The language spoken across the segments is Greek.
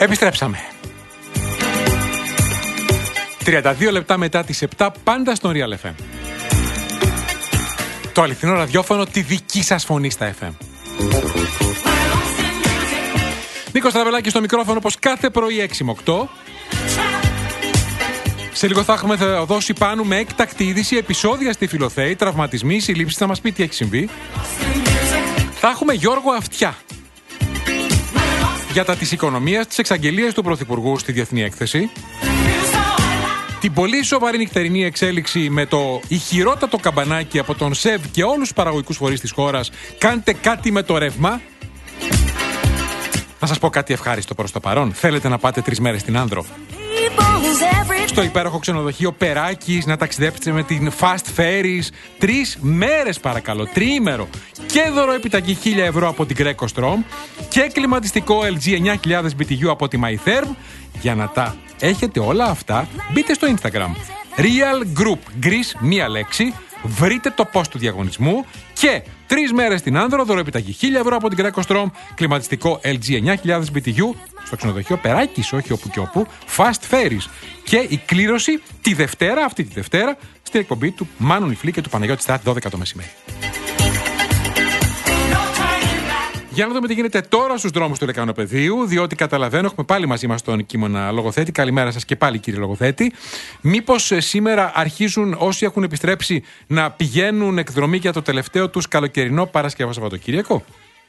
Επιστρέψαμε. 32 λεπτά μετά τις 7, πάντα στον Real FM. Το αληθινό ραδιόφωνο, τη δική σας φωνή στα FM. Νίκος Τραβελάκης στο μικρόφωνο, όπως κάθε πρωί 6 με 8. Σε λίγο θα έχουμε δώσει πάνω με έκτακτη είδηση, επεισόδια στη Φιλοθέη, τραυματισμοί, συλλήψεις, θα μας πει τι έχει συμβεί. Θα έχουμε Γιώργο Αυτιά για τα της οικονομίας, τις εξαγγελίες του Πρωθυπουργού στη Διεθνή Έκθεση. Την πολύ σοβαρή νυχτερινή εξέλιξη με το ηχηρότατο καμπανάκι από τον ΣΕΒ και όλους τους παραγωγικούς φορείς της χώρας. Κάντε κάτι με το ρεύμα. Να σας πω κάτι ευχάριστο προς το παρόν. Θέλετε να πάτε 3 μέρες στην Άνδρο, στο υπέροχο ξενοδοχείο Περάκης, να ταξιδέψετε με την Fast Ferries 3 μέρες παρακαλώ, τριήμερο, και δωροεπιταγή 1.000 ευρώ από την Greco Strom και κλιματιστικό LG 9.000 BTU από τη MyTherm. Για να τα έχετε όλα αυτά, μπείτε στο Instagram Real Group Greece, μία λέξη, βρείτε το post του διαγωνισμού και 3 μέρες στην Άνδρο, δωροεπιταγή 1.000 ευρώ από την Greco Strom, κλιματιστικό LG 9.000 BTU στο ξενοδοχείο Περάκης, όχι όπου και όπου, Fast Ferries. Και η κλήρωση τη Δευτέρα, αυτή τη Δευτέρα, στην εκπομπή του Μάνου Νιφλή και του Παναγιώτη Στάθη, 12 το μεσημέρι. Για να δούμε τι γίνεται τώρα στους δρόμους του Λεκανοπεδίου, διότι καταλαβαίνω, έχουμε πάλι μαζί μας τον Κίμωνα Λογοθέτη. Καλημέρα σας και πάλι, κύριε Λογοθέτη. Μήπως σήμερα αρχίζουν όσοι έχουν επιστρέψει να πηγαίνουν εκδρομή για το τελευταίο τους καλοκαιρινό Παρασκευό Σαββατοκύριακο?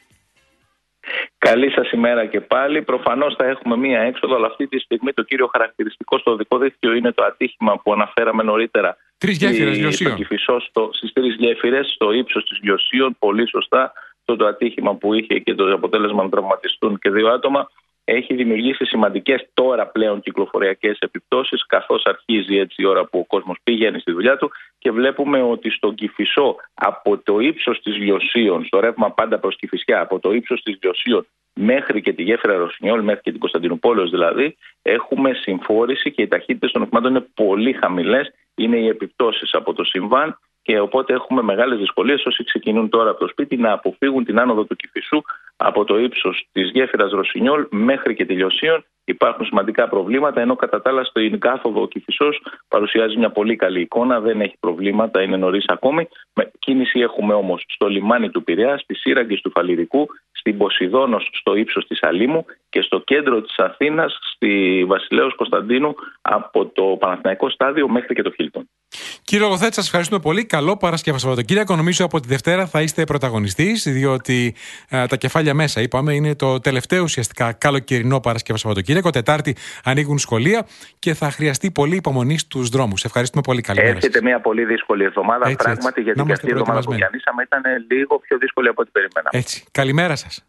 Καλή σας ημέρα και πάλι. Προφανώς θα έχουμε μία έξοδο, αλλά αυτή τη στιγμή το κύριο χαρακτηριστικό στο οδικό δίκτυο είναι το ατύχημα που αναφέραμε νωρίτερα. 3 γέφυρες Λιωσίων. Στις 3 γέφυρες, στο ύψος της Λιωσίων, πολύ σωστά. Το ατύχημα που είχε και το αποτέλεσμα να τραυματιστούν και 2 άτομα έχει δημιουργήσει σημαντικές τώρα πλέον κυκλοφοριακές επιπτώσεις, καθώς αρχίζει έτσι η ώρα που ο κόσμος πηγαίνει στη δουλειά του και βλέπουμε ότι στον Κηφισό από το ύψος της Λιωσίων, στο ρεύμα πάντα προς Κηφισιά, από το ύψος της Λιωσίων μέχρι και τη γέφυρα Ρωσινιόλ, μέχρι και την Κωνσταντινούπολεως δηλαδή, έχουμε συμφόρηση και οι ταχύτητες των οχημάτων είναι πολύ χαμηλές. Είναι οι επιπτώσεις από το συμβάν. Και οπότε έχουμε μεγάλες δυσκολίες όσοι ξεκινούν τώρα από το σπίτι να αποφύγουν την άνοδο του Κηφισού από το ύψος της γέφυρας Ρωσινιόλ μέχρι και τη Λιωσίων. Υπάρχουν σημαντικά προβλήματα, ενώ κατά τα άλλα στην κάθοδο ο Κηφισός παρουσιάζει μια πολύ καλή εικόνα, δεν έχει προβλήματα, είναι νωρίς ακόμη. Κίνηση έχουμε όμως στο λιμάνι του Πειραιά, στη Σύραγγις του Φαλιρικού, στην Ποσειδώνος στο ύψος της Αλήμου και στο κέντρο της Αθήνας, στη Βασιλέως Κωνσταντίνου, από το Παναθηναϊκό Στάδιο μέχρι και το Χίλτον. Κύριε Λογοθέτη, σας ευχαριστούμε πολύ. Καλό Παρασκευό Σαββατοκύριακο. Νομίζω από τη Δευτέρα θα είστε πρωταγωνιστής, διότι τα κεφάλια μέσα, είπαμε, είναι το τελευταίο ουσιαστικά καλοκαιρινό Παρασκευό Σαββατοκύριακο. Τετάρτη ανοίγουν σχολεία και θα χρειαστεί πολύ υπομονή στους δρόμους. Ευχαριστούμε πολύ. Καλημέρα. Έρχεται μια πολύ δύσκολη εβδομάδα, έτσι, πράγματι, γιατί και αυτή η εβδομάδα που διανύσαμε ήταν λίγο πιο δύσκολη από ό,τι περιμέναμε. Έτσι. Καλημέρα σας.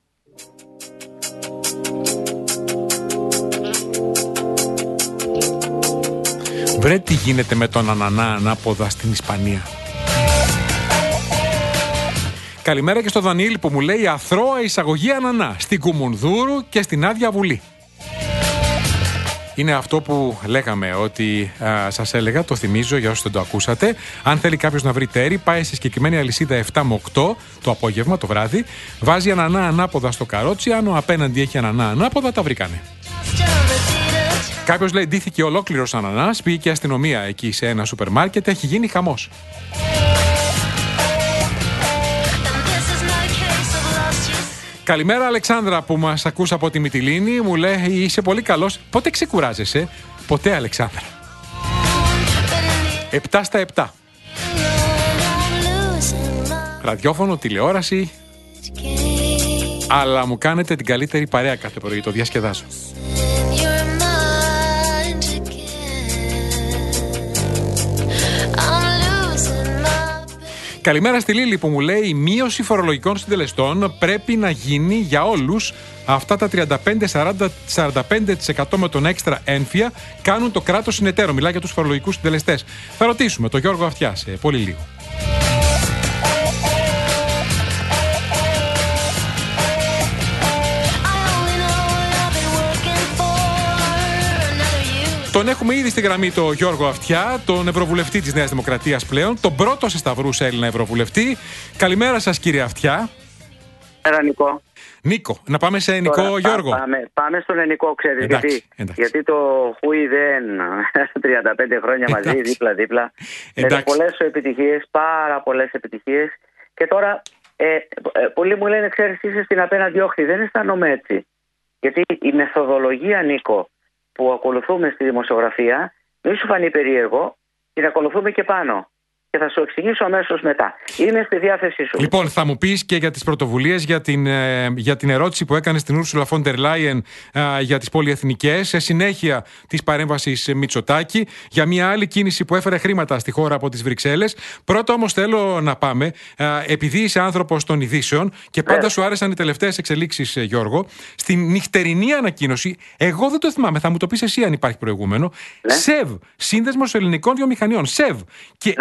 Βρε τι γίνεται με τον ανανά ανάποδα στην Ισπανία. Καλημέρα και στο Δανιήλ που μου λέει αθρώα εισαγωγή ανανά στην Κουμουνδούρου και στην Άδεια Βουλή. Είναι αυτό που λέγαμε ότι σας έλεγα, το θυμίζω για όσους δεν το ακούσατε. Αν θέλει κάποιος να βρει τέρι, πάει σε συγκεκριμένη αλυσίδα 7 με 8 το απόγευμα, το βράδυ, βάζει ανανά ανάποδα στο καρότσι, αν ο απέναντι έχει ανανά ανάποδα, τα βρήκανε. Κάποιος λέει ντύθηκε ολόκληρος ανανάς, πήγε και αστυνομία εκεί σε ένα σούπερ μάρκετ, έχει γίνει χαμός. Καλημέρα Αλεξάνδρα που μας ακούς από τη Μυτιλήνη, μου λέει είσαι πολύ καλός. Πότε ξεκουράζεσαι? Ποτέ Αλεξάνδρα. 7 στα 7. Ραδιόφωνο, τηλεόραση, αλλά μου κάνετε την καλύτερη παρέα κάθε πρωί, το διασκεδάζω. Καλημέρα στη Λίλη που μου λέει η μείωση φορολογικών συντελεστών πρέπει να γίνει για όλους. Αυτά τα 35-45% με τον έξτρα ένφια κάνουν το κράτος συνεταίρο. Μιλάει για τους φορολογικούς συντελεστές. Θα ρωτήσουμε τον Γιώργο Αυτιά σε πολύ λίγο. Τον έχουμε ήδη στη γραμμή το Γιώργο Αυτιά, τον Ευρωβουλευτή της Νέας Δημοκρατίας πλέον, τον πρώτο σε σταυρούς Έλληνα Ευρωβουλευτή. Καλημέρα σας κύριε Αυτιά. Νικό. Νίκο, να πάμε σε Νικό. Τώρα, Γιώργο. Πάμε στον Νικό, ξέρεις. Εντάξει. Γιατί το Χούι δεν 35 χρόνια μαζί, δίπλα-δίπλα. Με πολλές επιτυχίες, πάρα πολλές επιτυχίες. Και τώρα, πολλοί μου λένε, ξέρεις, είσαι στην απέναντι όχθη. Δεν αισθάνομαι έτσι. Γιατί η μεθοδολογία, Νίκο, που ακολουθούμε στη δημοσιογραφία, μη σου φανεί περίεργο, την ακολουθούμε και πάνω. Και θα σου εξηγήσω αμέσως μετά. Είμαι στη διάθεσή σου. Λοιπόν, θα μου πεις και για τις πρωτοβουλίες, για την ερώτηση που έκανε στην Ursula von der Leyen για τις πολυεθνικές, σε συνέχεια της παρέμβασης Μητσοτάκη, για μια άλλη κίνηση που έφερε χρήματα στη χώρα από τις Βρυξέλλες. Πρώτα όμως θέλω να πάμε, επειδή είσαι άνθρωπος των ειδήσεων και πάντα σου άρεσαν οι τελευταίες εξελίξεις, Γιώργο, στην νυχτερινή ανακοίνωση, εγώ δεν το θυμάμαι, θα μου το πεις εσύ αν υπάρχει προηγούμενο, ΣΕΒ, Σύνδεσμος Ελληνικών Βιομηχανιών, ΣΕΒ, και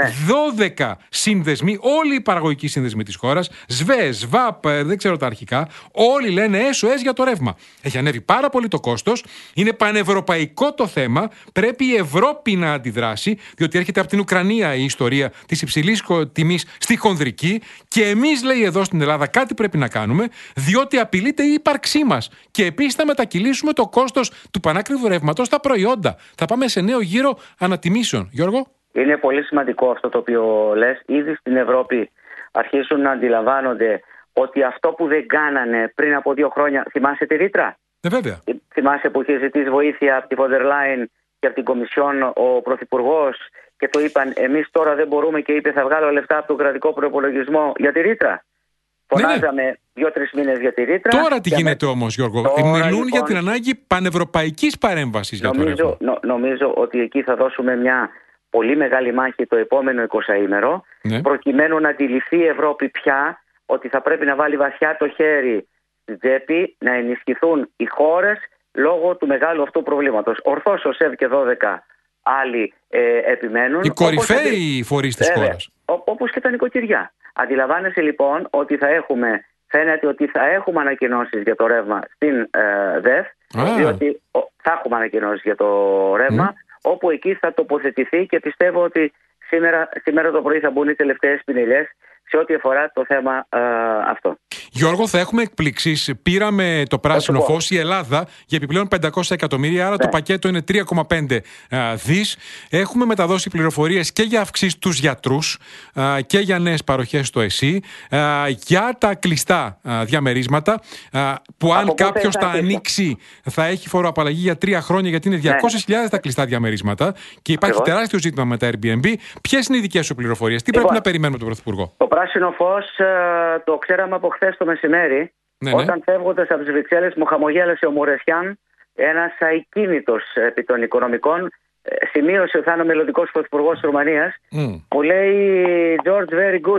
12 σύνδεσμοι, όλοι οι παραγωγικοί σύνδεσμοι της χώρας, ΣΒΕ, ΣΒΑΠ, δεν ξέρω τα αρχικά, όλοι λένε SOS για το ρεύμα. Έχει ανέβει πάρα πολύ το κόστος, είναι πανευρωπαϊκό το θέμα, πρέπει η Ευρώπη να αντιδράσει, διότι έρχεται από την Ουκρανία η ιστορία της υψηλής τιμής στη χονδρική και εμείς, λέει, εδώ στην Ελλάδα κάτι πρέπει να κάνουμε, διότι απειλείται η ύπαρξή μας. Και επίσης θα μετακυλήσουμε το κόστος του πανάκριβου ρεύματος στα προϊόντα. Θα πάμε σε νέο γύρο ανατιμήσεων. Γιώργο. Είναι πολύ σημαντικό αυτό το οποίο λες. Ήδη στην Ευρώπη αρχίζουν να αντιλαμβάνονται ότι αυτό που δεν κάνανε πριν από 2 χρόνια. Θυμάσαι τη ρήτρα? Βέβαια. Θυμάσαι που είχε ζητήσει βοήθεια από τη Von der Leyen και από την Κομισιόν ο Πρωθυπουργός και το είπαν, εμείς τώρα δεν μπορούμε, και είπε θα βγάλω λεφτά από τον κρατικό προϋπολογισμό για τη ρήτρα. Φωνάζαμε 2-3 μήνες για τη ρήτρα. Τώρα τι γίνεται όμως, Γιώργο? Μιλούν λοιπόν για την ανάγκη πανευρωπαϊκής παρέμβασης για το ρεύμα. Νομίζω ότι εκεί θα δώσουμε μια πολύ μεγάλη μάχη το επόμενο 20ήμερο, προκειμένου να αντιληφθεί η Ευρώπη πια ότι θα πρέπει να βάλει βαθιά το χέρι στην τσέπη, να ενισχυθούν οι χώρες λόγω του μεγάλου αυτού προβλήματος. Ορθώς ο ΣΕΒ και 12 άλλοι επιμένουν. Οι κορυφαίοι φορείς της χώρας. Όπως και τα νοικοκυριά. Αντιλαμβάνεσαι λοιπόν ότι φαίνεται ότι θα έχουμε ανακοινώσεις για το ρεύμα στην ΔΕΦ, διότι θα έχουμε ανακοινώσεις για το ρεύμα, όπου εκεί θα τοποθετηθεί, και πιστεύω ότι σήμερα το πρωί θα μπουν οι τελευταίες πινελιές σε ό,τι αφορά το θέμα αυτό. Γιώργο, θα έχουμε εκπλήξεις. Πήραμε το πράσινο φως, η Ελλάδα, για επιπλέον 500 εκατομμύρια, άρα το πακέτο είναι 3,5 δις. Έχουμε μεταδώσει πληροφορίες και για αυξήσεις στους γιατρούς και για νέες παροχές στο ΕΣΥ, για τα κλειστά διαμερίσματα, που αν κάποιος τα ανοίξει θα έχει φοροαπαλλαγή για 3 χρόνια, γιατί είναι 200.000 τα κλειστά διαμερίσματα και υπάρχει τεράστιο ζήτημα με τα Airbnb. Ποιες είναι οι δικές σου πληροφορίες? Τι πρέπει να περιμένουμε τον Πρωθυπουργό? Το πράσινο φως το ξέραμε από χθες το μεσημέρι. Όταν φεύγοντας από τις Βρυξέλλες μου χαμογέλασε ο Μουρεσιάν, ένας ακίνητος επί των οικονομικών. Σημείωσε ότι θα είναι ο μελλοντικός πρωθυπουργός της Ρουμανίας. Μου λέει George very good.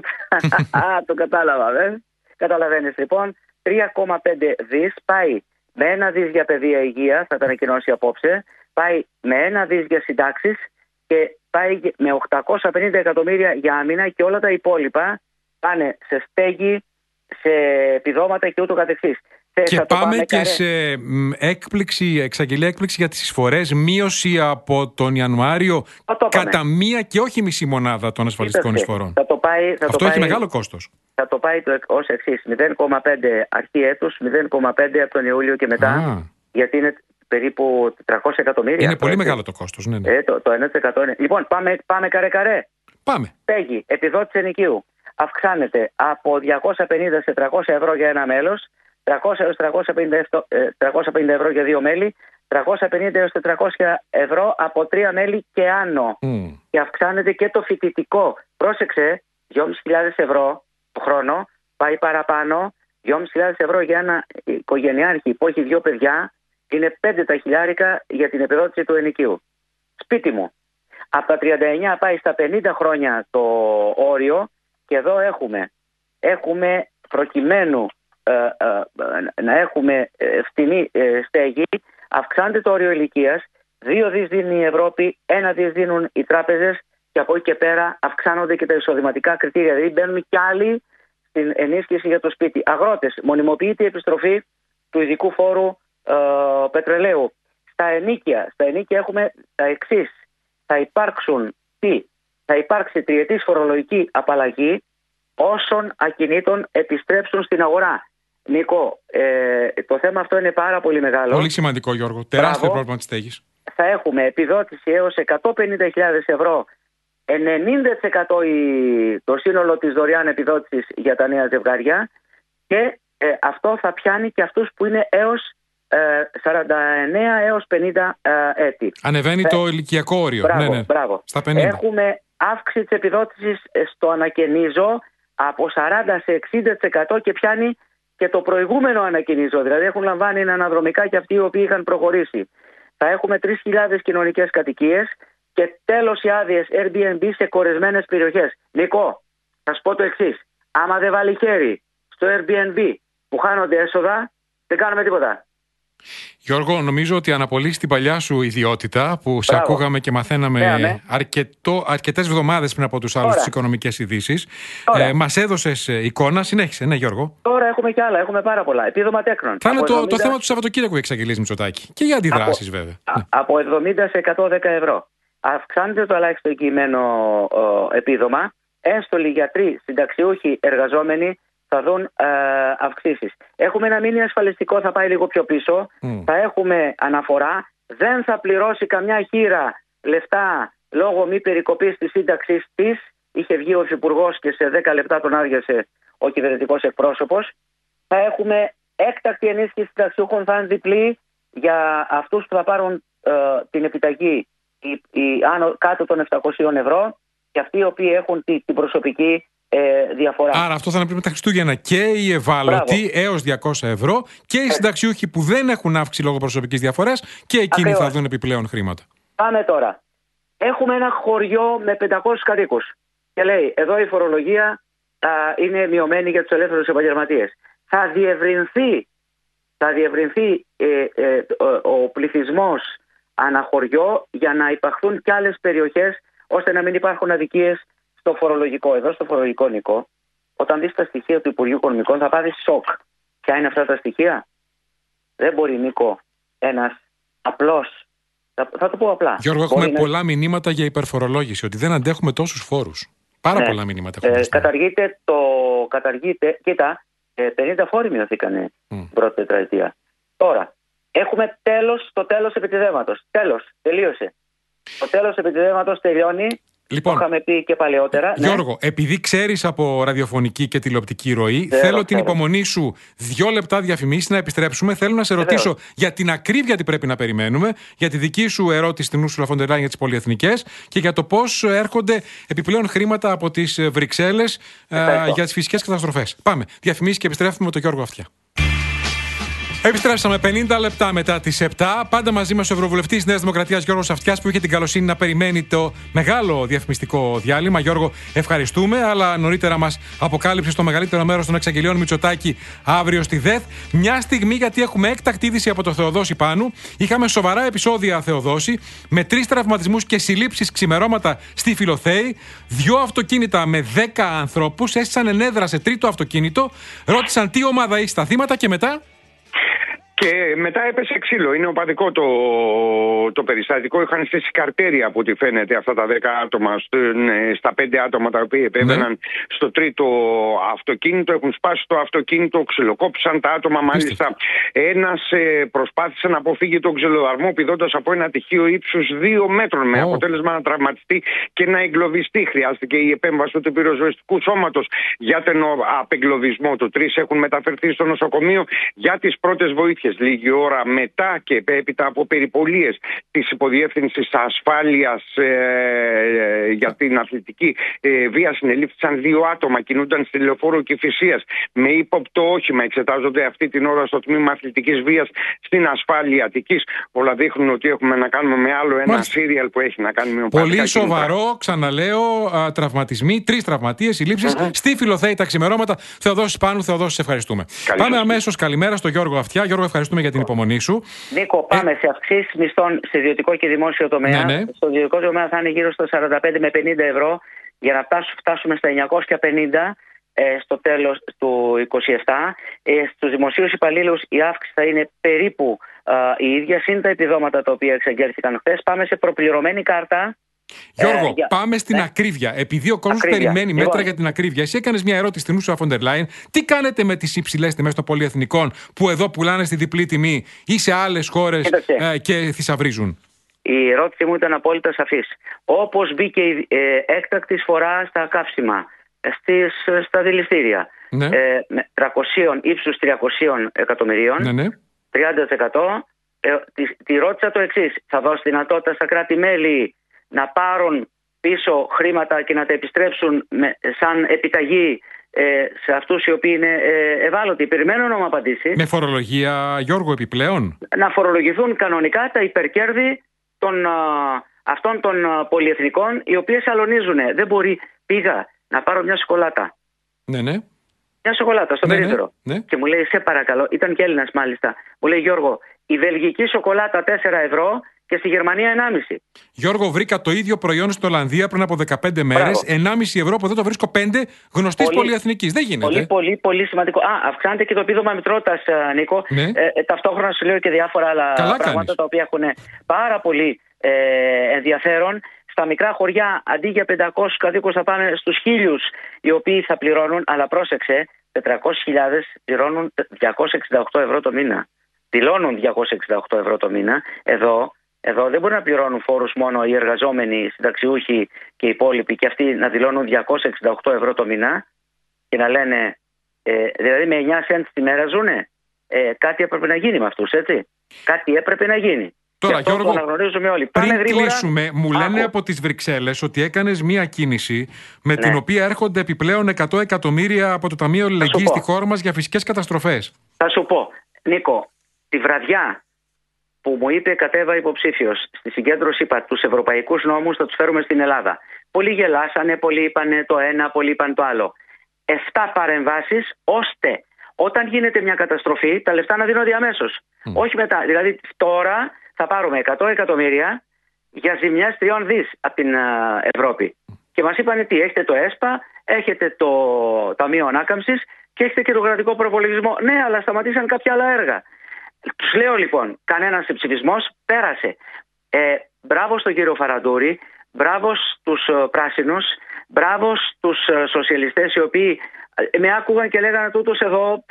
Το κατάλαβα, καταλαβαίνεις λοιπόν. 3,5 δις πάει με 1 δις για παιδεία, υγεία, θα τα ανακοινώσει απόψε. Πάει με 1 δις για συντάξεις και πάει με 850 εκατομμύρια για άμυνα, και όλα τα υπόλοιπα πάνε σε στέγη, σε επιδόματα και ούτω καθεξής. Και πάμε και σε εξαγγελία έκπληξη για τις εισφορές, μείωση από τον Ιανουάριο κατά 1 και όχι μισή μονάδα των ασφαλιστικών εισφορών. Αυτό έχει μεγάλο κόστος. Θα το πάει ως εξής: 0,5 αρχή έτους, 0,5 από τον Ιούλιο και μετά, γιατί είναι περίπου 400 εκατομμύρια. Είναι πολύ μεγάλο το κόστος. Το 1%. Λοιπόν, πάμε καρέ-καρέ. Πάμε. Στέγη, επιδότηση ενοικίου. Αυξάνεται από 250 σε 300 ευρώ για ένα μέλος, 300 έως 350 ευρώ για 2 μέλη, 350 έως 400 ευρώ από 3 μέλη και άνω. Και αυξάνεται και το φοιτητικό. Πρόσεξε, 2.500 ευρώ το χρόνο, πάει παραπάνω. 2.500 ευρώ για ένα οικογενειάρχη που έχει 2 παιδιά, είναι 5 τα χιλιάρικα για την επιδότηση του ενοικίου. Σπίτι μου. Από τα 39 πάει στα 50 χρόνια το όριο, και εδώ έχουμε προκειμένου να έχουμε φτηνή στέγη, αυξάνεται το όριο ηλικίας, 2 δις δίνει η Ευρώπη, 1 δις δίνουν οι τράπεζες, και από εκεί και πέρα αυξάνονται και τα εισοδηματικά κριτήρια. Δηλαδή μπαίνουν κι άλλοι στην ενίσχυση για το σπίτι. Αγρότες, μονιμοποιείται η επιστροφή του ειδικού φόρου πετρελαίου. Στα ενίκια έχουμε τα εξής: θα υπάρξει τριετής φορολογική απαλλαγή όσων ακινήτων επιστρέψουν στην αγορά. Νίκο, το θέμα αυτό είναι πάρα πολύ μεγάλο. Πολύ σημαντικό, Γιώργο. Τεράστιο πρόβλημα της στέγης. Θα έχουμε επιδότηση έως 150.000 ευρώ, 90% το σύνολο της δωρεάν επιδότησης για τα νέα ζευγάρια, και αυτό θα πιάνει και αυτούς που είναι έως 49 έως 50 έτη. Ανεβαίνει το ηλικιακό όριο. Μπράβο, μπράβο. Στα 50. Έχουμε αύξηση της επιδότησης στο ανακαινίζω από 40% σε 60% και πιάνει και το προηγούμενο ανακαινίζω. Δηλαδή έχουν λαμβάνει αναδρομικά και αυτοί οι οποίοι είχαν προχωρήσει. Θα έχουμε 3.000 κοινωνικές κατοικίες και τέλος οι άδειες Airbnb σε κορεσμένες περιοχές. Νικό, θα σου πω το εξής. Άμα δεν βάλει χέρι στο Airbnb που χάνονται έσοδα, δεν κάνουμε τίποτα. Γιώργο, νομίζω ότι αναπολύσεις την παλιά σου ιδιότητα που σε ακούγαμε και μαθαίναμε αρκετές εβδομάδες πριν από τους άλλους τις οικονομικές ειδήσεις. Μας έδωσες εικόνα. Συνέχισε, ναι, Γιώργο. Τώρα έχουμε κι άλλα, έχουμε πάρα πολλά. Επίδομα τέκνων. Θα είναι το θέμα του Σαββατοκύριακου, εξαγγελίες Μητσοτάκη. Και για αντιδράσεις, βέβαια. Από 70 σε 110 ευρώ. Αυξάνεται το ελάχιστο εγγυημένο επίδομα. Έστολοι, γιατροί, συνταξιούχοι, εργαζόμενοι θα δουν αυξήσεις. Έχουμε ένα μήνυμα ασφαλιστικό, θα πάει λίγο πιο πίσω. Θα έχουμε αναφορά. Δεν θα πληρώσει καμιά χείρα λεφτά λόγω μη περικοπής της σύνταξης της. Είχε βγει ο Υφυπουργός και σε 10 λεπτά τον άδειασε ο κυβερνητικός εκπρόσωπος. Θα έχουμε έκτακτη ενίσχυση συνταξιούχων, θα είναι διπλή για αυτούς που θα πάρουν την επιταγή κάτω των 700 ευρώ και αυτοί οι οποίοι έχουν την προσωπική διαφορά. Άρα αυτό θα είναι πριν τα Χριστούγεννα και οι ευάλωτοι έως 200 ευρώ και οι συνταξιούχοι που δεν έχουν αύξηση λόγω προσωπικής διαφοράς και εκείνοι θα δουν επιπλέον χρήματα. Πάμε τώρα. Έχουμε ένα χωριό με 500 κατοίκους και λέει εδώ η φορολογία είναι μειωμένη για τους ελεύθερους επαγγελματίες. Θα διευρυνθεί ο πληθυσμός αναχωριό για να υπαχθούν και άλλες περιοχές ώστε να μην υπάρχουν αδικίες στο φορολογικό. Εδώ στο φορολογικό, Νικό, όταν δεις τα στοιχεία του Υπουργείου Οικονομικών θα πάρεις σοκ. Ποια είναι αυτά τα στοιχεία? Δεν μπορεί, Νίκο, ένας απλός, θα το πω απλά. Γιώργο, έχουμε πολλά μηνύματα για υπερφορολόγηση, ότι δεν αντέχουμε τόσους φόρους. Πάρα πολλά μηνύματα έχουμε. Καταργείται, κοίτα, 50 φόροι μειωθήκανε την πρώτη τετραετία. Τώρα, έχουμε το τέλος επιτιδεύματος. Τελείωσε. Το τέλος επιτιδεύματος τελειώνει. Λοιπόν, το είχαμε πει και παλαιότερα. Γιώργο, επειδή ξέρεις από ραδιοφωνική και τηλεοπτική ροή, θέλω την υπομονή σου 2 λεπτά διαφημίσεις να επιστρέψουμε. Θέλω να σε ρωτήσω για την ακρίβεια τι πρέπει να περιμένουμε, για τη δική σου ερώτηση στην Ursula von der Leyen για τις πολυεθνικές και για το πώς έρχονται επιπλέον χρήματα από τις Βρυξέλλες για τις φυσικές καταστροφές. Πάμε, διαφημίσεις και επιστρέφουμε με τον Γιώργο Αυτιά. Επιστρέψαμε 50 λεπτά μετά τις 7. Πάντα μαζί μας ο Ευρωβουλευτής Νέας Δημοκρατίας Γιώργος Αυτιάς που είχε την καλοσύνη να περιμένει το μεγάλο διαφημιστικό διάλειμμα. Γιώργο, ευχαριστούμε. Αλλά νωρίτερα μας αποκάλυψε το μεγαλύτερο μέρος των εξαγγελιών Μητσοτάκη αύριο στη ΔΕΘ. Μια στιγμή γιατί έχουμε έκτακτη είδηση από το Θεοδόση Πάνου. Είχαμε σοβαρά επεισόδια, Θεοδόση, με 3 τραυματισμούς και συλλήψεις ξημερώματα στη Φιλοθέη. 2 αυτοκίνητα με 10 ανθρώπους έστησαν ενέδρα σε τρίτο αυτοκίνητο. Ρώτησαν τι ομάδα έχει στα θύματα και μετά. Και μετά έπεσε ξύλο. Είναι οπαδικό το περιστατικό. Είχαν στήσει καρτέρια από ό,τι φαίνεται αυτά τα 10 άτομα στα 5 άτομα τα οποία επέβαιναν στο τρίτο αυτοκίνητο. Έχουν σπάσει το αυτοκίνητο, ξυλοκόπησαν τα άτομα. Μάλιστα, ένας προσπάθησε να αποφύγει τον ξυλοδαρμό πηδώντας από ένα τυχείο ύψους 2 μέτρων με αποτέλεσμα να τραυματιστεί και να εγκλωβιστεί. Χρειάστηκε η επέμβαση του πυροσβεστικού σώματος για τον απεγκλωβισμό του. 3 έχουν μεταφερθεί στο νοσοκομείο για τις πρώτες βοήθειες. Λίγη ώρα μετά και έπειτα από περιπολίες της Υποδιεύθυνσης Ασφάλειας για την αθλητική βία συνελήφθησαν 2 άτομα, κινούνταν στη λεωφόρο Κηφισίας με ύποπτο όχημα. Εξετάζονται αυτή την ώρα στο τμήμα αθλητικής βίας στην ασφάλεια Αττικής. Όλα δείχνουν ότι έχουμε να κάνουμε με άλλο ένα σύριαλ που έχει να κάνει με πολύ σοβαρό, ξαναλέω, τραυματισμοί, 3 τραυματίες, συλλήψεις στη Φιλοθέη τα ξημερώματα. Θεοδόση Πάνου, Θεοδόση, σε ευχαριστούμε. Πάμε αμέσως καλημέρα στο Γιώργο Αυτιά. Γιώργο, ευχαριστούμε για την υπομονή σου. Νίκο, πάμε σε αυξήσεις μισθών σε ιδιωτικό και δημόσιο τομέα. Ναι. Στο ιδιωτικό τομέα θα είναι γύρω στα 45 με 50 ευρώ για να φτάσουμε στα 950 στο τέλος του 27. Στους δημοσίους υπαλλήλους η αύξηση θα είναι περίπου η ίδια, συν τα επιδόματα τα οποία εξαγγέλθηκαν χθες. Πάμε σε προπληρωμένη κάρτα. Γιώργο, πάμε στην ακρίβεια. Επειδή ο κόσμος περιμένει μέτρα για την ακρίβεια, εσύ έκανες μια ερώτηση στην Ursula von der Leyen. Τι κάνετε με τις υψηλές τιμές των πολυεθνικών που εδώ πουλάνε στη διπλή τιμή ή σε άλλες χώρες και θησαυρίζουν? Η ερώτηση μου ήταν απόλυτα σαφής. Όπως μπήκε η έκτακτη εισφορά στα καύσιμα, στα δηληστήρια, ναι. Ύψους 300 εκατομμυρίων, ναι. 30%, τη ρώτησα το εξής: θα δώσει δυνατότητα στα κράτη-μέλη να πάρουν πίσω χρήματα και να τα επιστρέψουν σαν επιταγή σε αυτούς οι οποίοι είναι ευάλωτοι? Περιμένω να μου απαντήσει. Με φορολογία, Γιώργο, επιπλέον? Να φορολογηθούν κανονικά τα υπερκέρδη αυτών των πολυεθνικών, οι οποίες αλωνίζουν. Δεν μπορεί. Πήγα να πάρω μια σοκολάτα. Ναι. Μια σοκολάτα στο περίπτερο. Ναι. Και μου λέει, σε παρακαλώ, ήταν και Έλληνας μάλιστα. Μου λέει, Γιώργο, η βελγική σοκολάτα 4 ευρώ και στη Γερμανία 1,5. Γιώργο, βρήκα το ίδιο προϊόν στην Ολλανδία πριν από 15 μέρες. 1,5 ευρώ, από εδώ το βρίσκω 5 γνωστής πολυεθνικής. Δεν γίνεται. Πολύ σημαντικό. Αυξάνεται και το επίδομα μητρότητας, Νίκο. Ναι. Ταυτόχρονα σου λέω και διάφορα άλλα πράγματα τα οποία έχουν πάρα πολύ ενδιαφέρον. Στα μικρά χωριά, αντί για 500 κατοίκους θα πάνε στους 1.000 οι οποίοι θα πληρώνουν, αλλά πρόσεξε, 400.000 πληρώνουν 268 ευρώ το μήνα. Δηλώνουν 268 ευρώ το μήνα. Εδώ δεν μπορεί να πληρώνουν φόρους μόνο οι εργαζόμενοι, οι συνταξιούχοι και οι υπόλοιποι, και αυτοί να δηλώνουν 268 ευρώ το μήνα και να λένε, δηλαδή με 9 cents τη μέρα ζουνε. Κάτι έπρεπε να γίνει με αυτούς, έτσι. Κάτι έπρεπε να γίνει. Τώρα, Γιώργο, όλοι. πριν κλείσουμε, μου λένε από τις Βρυξέλλες ότι έκανες μία κίνηση με την οποία έρχονται επιπλέον 100 εκατομμύρια από το Ταμείο Αλληλεγγύης στη χώρα μας για φυσικές καταστροφές. Θα σου πω, Νίκο, τη βραδιά που μου είπε κατέβα υποψήφιος στη συγκέντρωση, είπα, τους ευρωπαϊκούς νόμους θα τους φέρουμε στην Ελλάδα. Πολλοί γελάσανε, πολλοί είπαν το ένα, πολλοί είπαν το άλλο. 7 παρεμβάσεις, ώστε όταν γίνεται μια καταστροφή τα λεφτά να δίνονται αμέσως. Όχι μετά. Δηλαδή τώρα θα πάρουμε 100 εκατομμύρια για ζημιές 3 δις από την Ευρώπη. Και μας είπανε τι, έχετε το ΕΣΠΑ, έχετε το Ταμείο Ανάκαμψης και έχετε και το κρατικό προπολογισμό. Ναι, αλλά σταματήσαν κάποια άλλα έργα. Τους λέω λοιπόν, κανένας ψηφισμός πέρασε. Μπράβο στον κύριο Φαραντούρη, μπράβο στους πράσινους, μπράβο στους σοσιαλιστές οι οποίοι με άκουγαν και λέγανε τούτος εδώ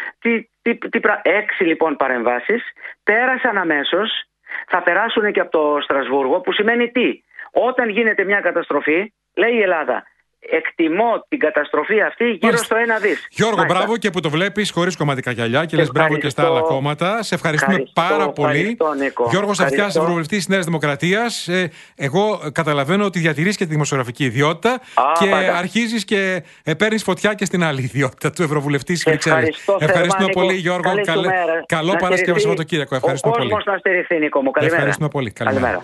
6 λοιπόν παρεμβάσεις, πέρασαν αμέσως, θα περάσουν και από το Στρασβούργο, που σημαίνει τι? Όταν γίνεται μια καταστροφή, λέει η Ελλάδα, εκτιμώ την καταστροφή αυτή γύρω στο 1 δις. Γιώργο, μπράβο και που το βλέπεις χωρίς κομματικά γυαλιά και λες μπράβο και στα άλλα κόμματα. Σε ευχαριστούμε πάρα πολύ. Γιώργος Αυτιάς, Ευρωβουλευτής της Νέας Δημοκρατίας. Εγώ καταλαβαίνω ότι διατηρείς και τη δημοσιογραφική ιδιότητα και αρχίζεις και παίρνεις φωτιά και στην άλλη ιδιότητα του Ευρωβουλευτή της Βρυξέλλες. Ευχαριστούμε πολύ, Γιώργο. Καλό Παρασκευό Σαββατοκύριακο. Ευχαριστούμε πολύ. Ο κόσμος να στηριχθεί, Νίκο μου. Καλημέρα. Ευχαριστούμε πολύ. Καλημέρα.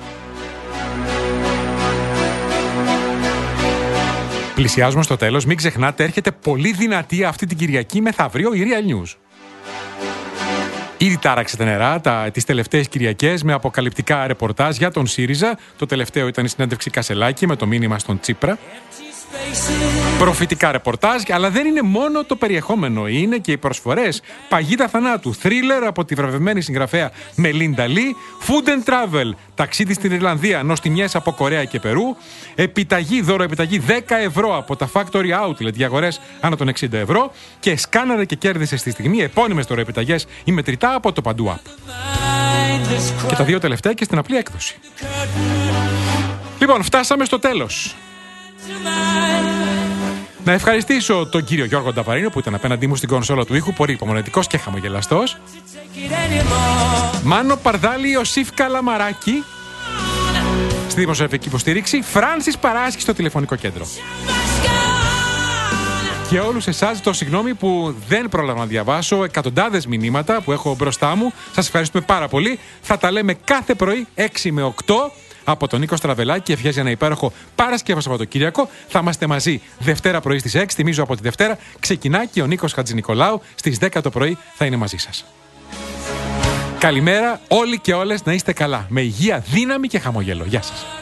Πλησιάζουμε στο τέλος. Μην ξεχνάτε, έρχεται πολύ δυνατή αυτή την Κυριακή μεθαύριο η Real News. Ήδη τάραξε τα νερά τις τελευταίες Κυριακές με αποκαλυπτικά ρεπορτάζ για τον ΣΥΡΙΖΑ. Το τελευταίο ήταν η συνέντευξη Κασελάκη με το μήνυμα στον Τσίπρα. Προφητικά ρεπορτάζ, αλλά δεν είναι μόνο το περιεχόμενο. Είναι και οι προσφορές. Παγίδα θανάτου, θρίλερ από τη βραβευμένη συγγραφέα Μελίντα Λι, food and travel, ταξίδι στην Ιρλανδία, νοστιμιές από Κορέα και Περού, δώρο επιταγή 10 ευρώ από τα Factory Outlet για αγορές άνω των 60 ευρώ και σκάναρε και κέρδισε στη στιγμή επώνυμες δώρο επιταγές ή μετρητά από το Παντού App. Και τα 2 τελευταία και στην απλή έκδοση. Λοιπόν, φτάσαμε στο τέλος. Να ευχαριστήσω τον κύριο Γιώργο Νταβαρίνο που ήταν απέναντί μου στην κονσόλα του ήχου, πολύ υπομονετικός και χαμογελαστός. Μάνο Παρδάλη, Ιωσήφ Καλαμαράκη στη δημοσιογραφική υποστήριξη, Φράνσις Παράσχη στο τηλεφωνικό κέντρο. Και όλους εσάς το συγγνώμη που δεν πρόλαβα να διαβάσω εκατοντάδες μηνύματα που έχω μπροστά μου. Σας ευχαριστούμε πάρα πολύ. Θα τα λέμε κάθε πρωί 6 με 8 από τον Νίκο Στραβελάκη και ευχές για ένα υπέροχο Παρασκευό Σαββατοκύριακο. Θα είμαστε μαζί Δευτέρα πρωί στις 6. Θυμίζω από τη Δευτέρα ξεκινά και ο Νίκος Χατζηνικολάου στις 10 το πρωί θα είναι μαζί σας. Καλημέρα όλοι και όλες, να είστε καλά. Με υγεία, δύναμη και χαμογέλο. Γεια σας.